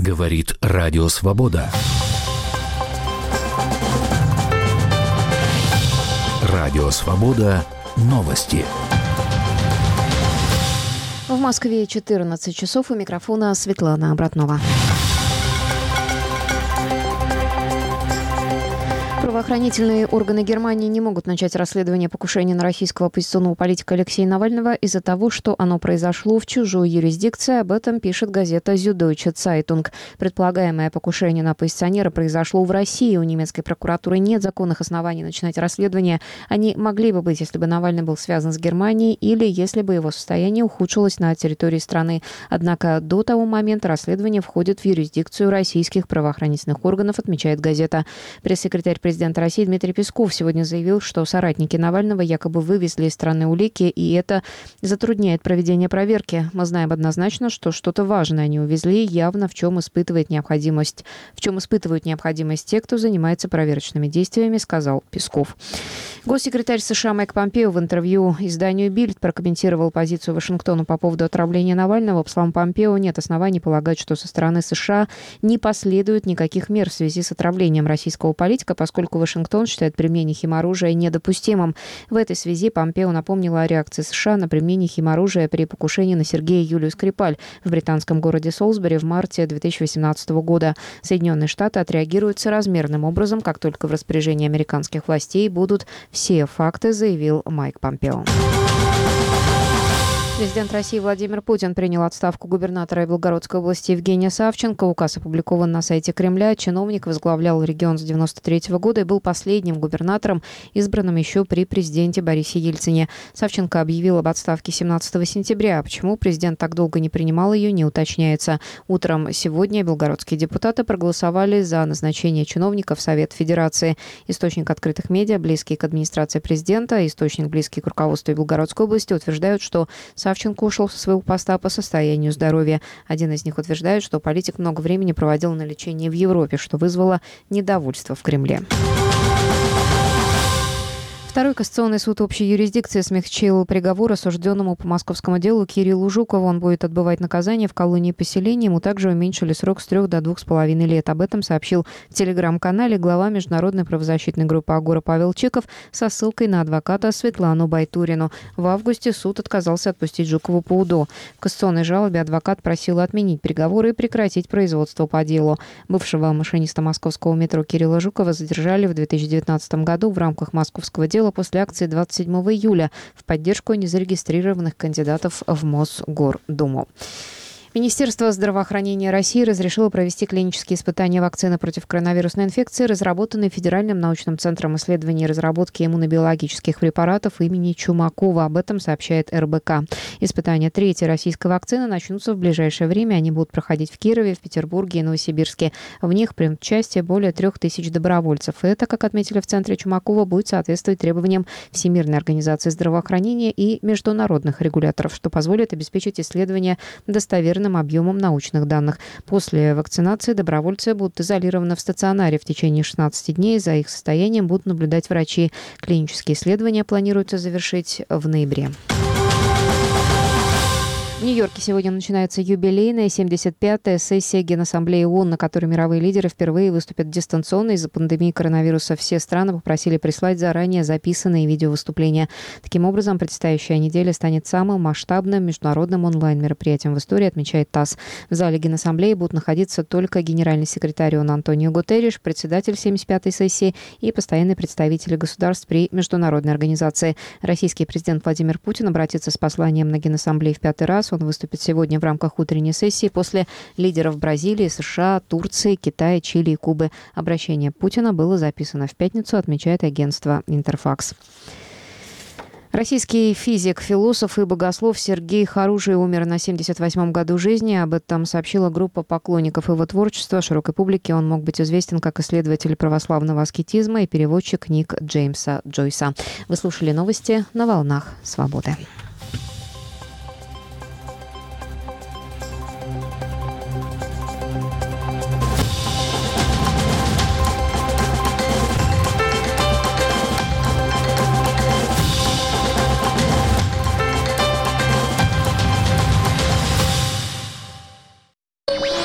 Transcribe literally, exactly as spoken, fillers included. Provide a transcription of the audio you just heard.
Говорит Радио Свобода. Радио Свобода. Новости. В Москве четырнадцать часов. У микрофона Светлана Обратнова. Правоохранительные органы Германии не могут начать расследование покушения на российского оппозиционного политика Алексея Навального из-за того, что оно произошло в чужой юрисдикции. Об этом пишет газета Süddeutsche Zeitung. Предполагаемое покушение на оппозиционера произошло в России. У немецкой прокуратуры нет законных оснований начинать расследование. Они могли бы быть, если бы Навальный был связан с Германией или если бы его состояние ухудшилось на территории страны. Однако до того момента расследование входит в юрисдикцию российских правоохранительных органов, отмечает газета. Пресс-секретарь президента России Дмитрий Песков сегодня заявил, что соратники Навального якобы вывезли из страны улики, и это затрудняет проведение проверки. Мы знаем однозначно, что что-то важное они увезли, явно в чем испытывает необходимость, в чем испытывают необходимость те, кто занимается проверочными действиями, сказал Песков. Госсекретарь США Майк Помпео в интервью изданию «Бильд» прокомментировал позицию Вашингтона по поводу отравления Навального. По словам Помпео, нет оснований полагать, что со стороны США не последует никаких мер в связи с отравлением российского политика, поскольку Вашингтон считает применение химоружия недопустимым. В этой связи Помпео напомнил о реакции США на применение химоружия при покушении на Сергея Юлию Скрипаль в британском городе Солсбери в марте две тысячи восемнадцатого года. Соединенные Штаты отреагируют соразмерным образом, как только в распоряжении американских властей будут все факты, заявил Майк Помпео. Президент России Владимир Путин принял отставку губернатора Белгородской области Евгения Савченко. Указ опубликован на сайте Кремля. Чиновник возглавлял регион с девяносто третьего года и был последним губернатором, избранным еще при президенте Борисе Ельцине. Савченко объявил об отставке семнадцатого сентября. Почему президент так долго не принимал ее, не уточняется. Утром сегодня белгородские депутаты проголосовали за назначение чиновника в Совет Федерации. Источник открытых медиа, близкий к администрации президента, источник, близкий к руководству Белгородской области, утверждают, что Савченко ушел со своего поста по состоянию здоровья. Один из них утверждает, что политик много времени проводил на лечении в Европе, что вызвало недовольство в Кремле. Второй кассационный суд общей юрисдикции смягчил приговор осужденному по московскому делу Кириллу Жукову. Он будет отбывать наказание в колонии поселения. Ему также уменьшили срок с трех до двух с половиной лет. Об этом сообщил в телеграм-канале глава международной правозащитной группы «Агора» Павел Чиков со ссылкой на адвоката Светлану Байтурину. В августе суд отказался отпустить Жукову по УДО. В кассационной жалобе адвокат просил отменить приговор и прекратить производство по делу. Бывшего машиниста московского метро Кирилла Жукова задержали в две тысячи девятнадцатом году в рамках московского дела после акции двадцать седьмого июля в поддержку незарегистрированных кандидатов в Мосгордуму. Министерство здравоохранения России разрешило провести клинические испытания вакцины против коронавирусной инфекции, разработанной Федеральным научным центром исследований и разработки иммунобиологических препаратов имени Чумакова. Об этом сообщает эр бэ ка. Испытания третьей российской вакцины начнутся в ближайшее время. Они будут проходить в Кирове, в Петербурге и Новосибирске. В них примут участие более трех тысяч добровольцев. Это, как отметили в центре Чумакова, будет соответствовать требованиям Всемирной организации здравоохранения и международных регуляторов, что позволит обеспечить исследования достоверным объемом научных данных. После вакцинации добровольцы будут изолированы в стационаре в течение шестнадцати дней. За их состоянием будут наблюдать врачи. Клинические исследования планируется завершить в ноябре. В Нью-Йорке сегодня начинается юбилейная семьдесят пятая сессия Генассамблеи ООН, на которой мировые лидеры впервые выступят дистанционно. Из-за пандемии коронавируса все страны попросили прислать заранее записанные видеовыступления. Таким образом, предстоящая неделя станет самым масштабным международным онлайн-мероприятием в истории, отмечает ТАСС. В зале Генассамблеи будут находиться только генеральный секретарь ООН Антонио Гутерриш, председатель семьдесят пятой сессии и постоянные представители государств при международной организации. Российский президент Владимир Путин обратится с посланием на Генассамблею в пятый раз. Он выступит сегодня в рамках утренней сессии после лидеров Бразилии, США, Турции, Китая, Чили и Кубы. Обращение Путина было записано в пятницу, отмечает агентство «Интерфакс». Российский физик, философ и богослов Сергей Харужий умер на семьдесят восьмом году жизни. Об этом сообщила группа поклонников его творчества. Широкой публике он мог быть известен как исследователь православного аскетизма и переводчик книг Джеймса Джойса. Вы слушали новости на волнах Свободы.